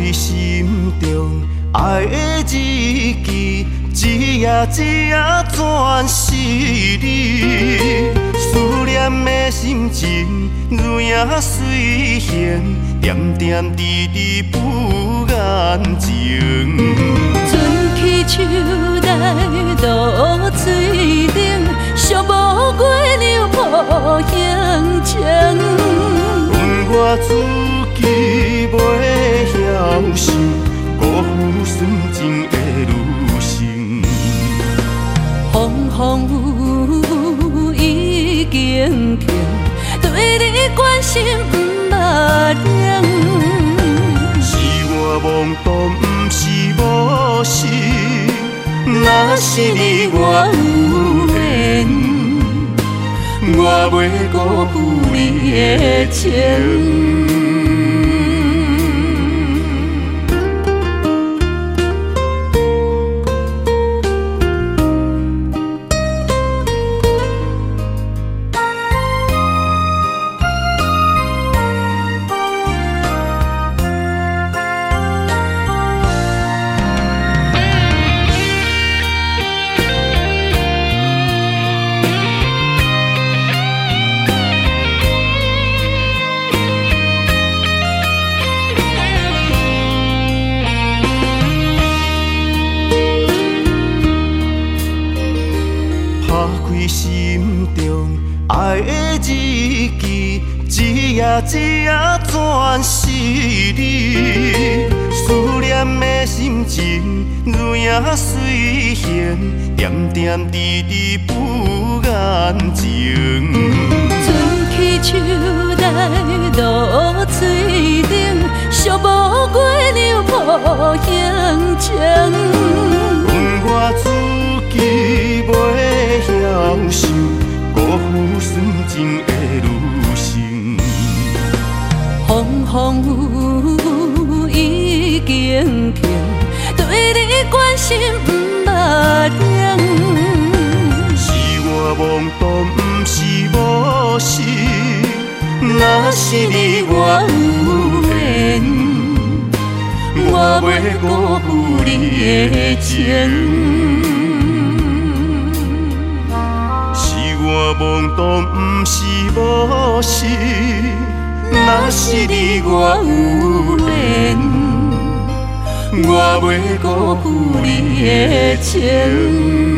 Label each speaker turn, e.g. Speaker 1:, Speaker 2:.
Speaker 1: 开心中爱的日记，一页一页全是你。思念的心情如影随形，点点滴滴不言情。
Speaker 2: 春去秋来露水顶，寂寞月亮抱乡情。
Speaker 1: 阮我自己袂晓想，辜负纯情的女性。
Speaker 2: 风风雨雨已经停，对你关心不捌凉。
Speaker 1: 是我懵懂，不是无心。若是你我有缘，我袂辜负你的情。心中爱的日记，一页一页全是你。思念的心情如影随形，点点滴滴不言情。
Speaker 2: 春去秋来露水顶，寂寞月亮抱乡情。
Speaker 1: 阮我自己袂晓想，辜负纯情的女性。
Speaker 2: 风风雨雨已经停，对你关心不捌凉。
Speaker 1: 是我懵懂，不是无心。若是你我有缘，我袂辜负你的情。我懵懂，不是无心。若是你我有缘，我袂辜负你的情。